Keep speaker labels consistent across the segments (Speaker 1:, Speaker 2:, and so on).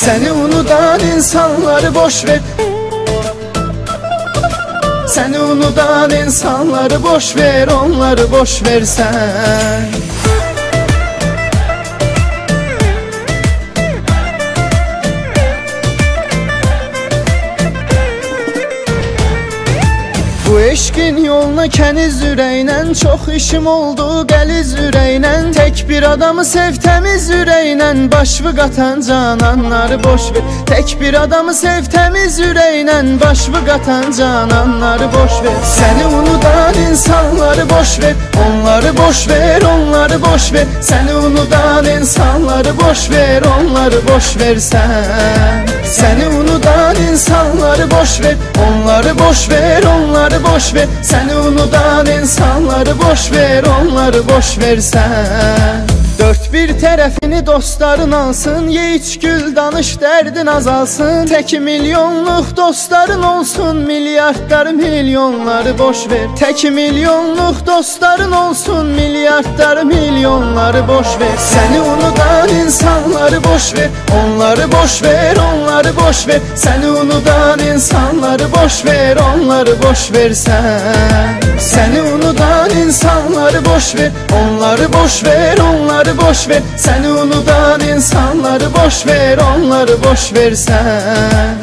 Speaker 1: Seni unutan insanları boş ver. Seni unutan insanları boş ver, onları boş ver sen. Bu eşkin yoluna kəniz ürəklə, çox işim oldu gəliz ürəklə. Tek bir adamı sev təmiz ürəklə, başvı qatan cananları boş ver. Tek bir adamı sev təmiz ürəklə, başvı qatan cananları boş ver. Seni unutan insanları boş ver, onları boş ver, onları boş ver. Seni unutan insanları boş ver, onları boş ver sen. Seni unutan insanları boş ver, onları boş ver, onları boş ver. Seni unutan insanları boş ver, onları boş ver sen. Dört bir tərəfini dostların alsın, ye iç gül danış dərdin azalsın. Tek milyonluq dostların olsun, milyardlar milyonları boş ver. Tek milyonluq dostların olsun, milyardlar milyonları boş ver. Seni unutan insanları boş ver, onları boş ver, onları boş ver. Seni unutan insanları boş ver, onları boş ver sen. Seni unutan insanları boş ver, onları boş ver, onları boş ver. Seni unutan insanları boş ver, onları boş ver sen.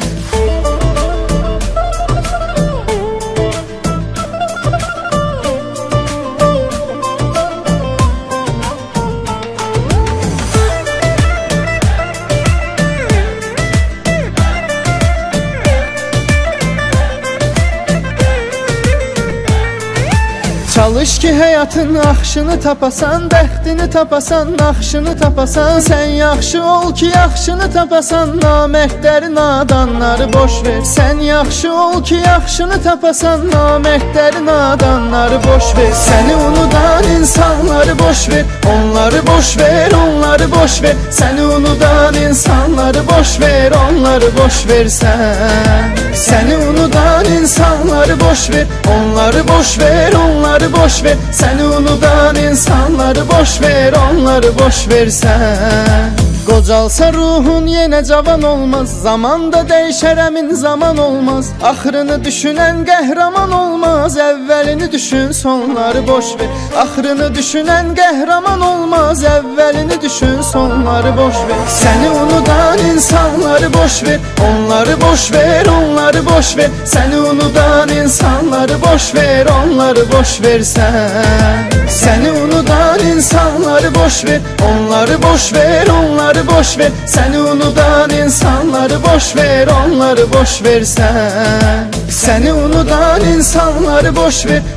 Speaker 1: Çalış ki həyatın axşını tapasan, bəxtini tapasan, naxşını tapasan. Sen yaxşı ol ki yaxşını tapasan, namərdləri nadanları boş ver. Sen yaxşı ol ki yaxşını tapasan, namərdləri nadanları boş ver. Seni unutan insanları boş ver, onları boş ver, onları boş ver. Seni unutan insanları boş ver, onları boş ver sen. Seni unutan insanları boş ver, onları boş ver, onları boş ver. Seni unutan insanları boş ver, onları boş ver sen. Qocalsa ruhun yenə cavan olmaz, zamanda dəyişər əmin zaman olmaz. Axırını düşünən qəhrəman olmaz, əvvəlini düşün sonları boş ver. Axırını düşünən qəhrəman olmaz, əvvəlini düşün sonları boş ver. Seni unutan insanları boş ver, onları boş ver, onları boş ver. Seni unutan insanları boş ver, onları boş ver sen. Seni unutan insanları boş ver, onları boş ver, onları boş ver. Seni unutan insanları boş ver, onları boş ver sen. Seni unutan insanları boş ver.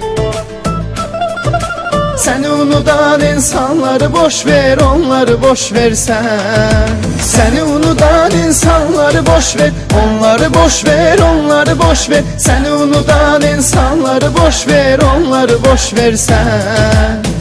Speaker 1: Seni unutan insanları boş ver, onları boş ver sen. Seni unutan insanları boş ver, onları boş ver, onları boş ver. Seni unutan insanları boş ver, onları boş ver sen.